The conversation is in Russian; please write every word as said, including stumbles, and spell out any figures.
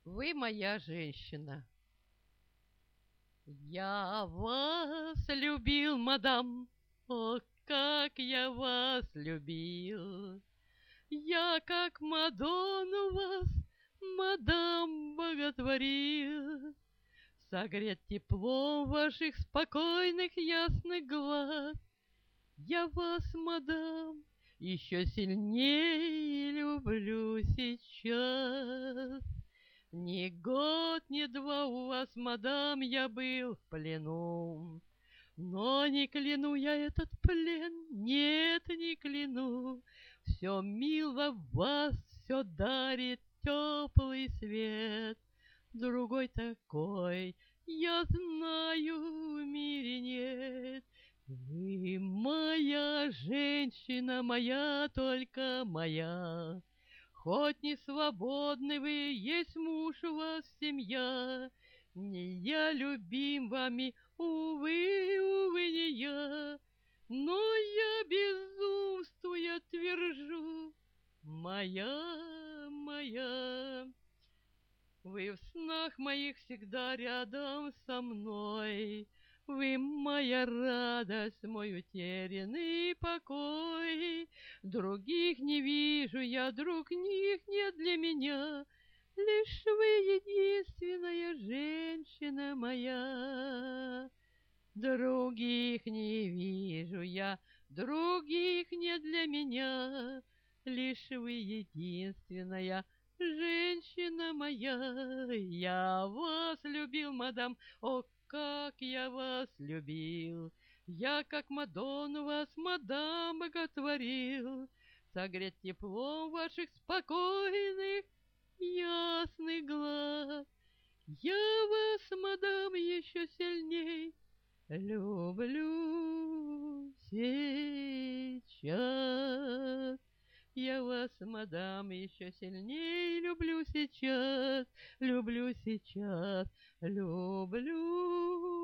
Вы моя женщина. Я вас любил, мадам, о, как я вас любил. Я, как Мадонну, вас, мадам, боготворил. Согрет теплом ваших спокойных ясных глаз. Я вас, мадам, еще сильнее люблю сейчас. Ни год, ни два у вас, мадам, я был в плену. Но не кляну я этот плен, нет, не кляну. Все мило в вас, все дарит теплый свет. Другой такой, я знаю, в мире нет. Вы моя женщина, моя, только моя. Хоть не свободны вы, есть муж у вас, семья. Не я любим вами, увы, увы, не я. Но я безумствуя твержу, моя, моя. Вы в снах моих всегда рядом со мной. Вы моя радость, мой утерянный покой. Других не вижу я, других нет для меня. Лишь вы единственная женщина моя. Других не вижу я, других нет для меня. Лишь вы единственная женщина моя. Я вас любил, мадам, о, как я вас любил. Я, как Мадонну, вас, мадам, боготворил. Согреть теплом ваших спокойных ясных глаз. Я вас, мадам, еще сильней люблю сейчас. Я вас, мадам, еще сильней люблю сейчас, люблю сейчас, люблю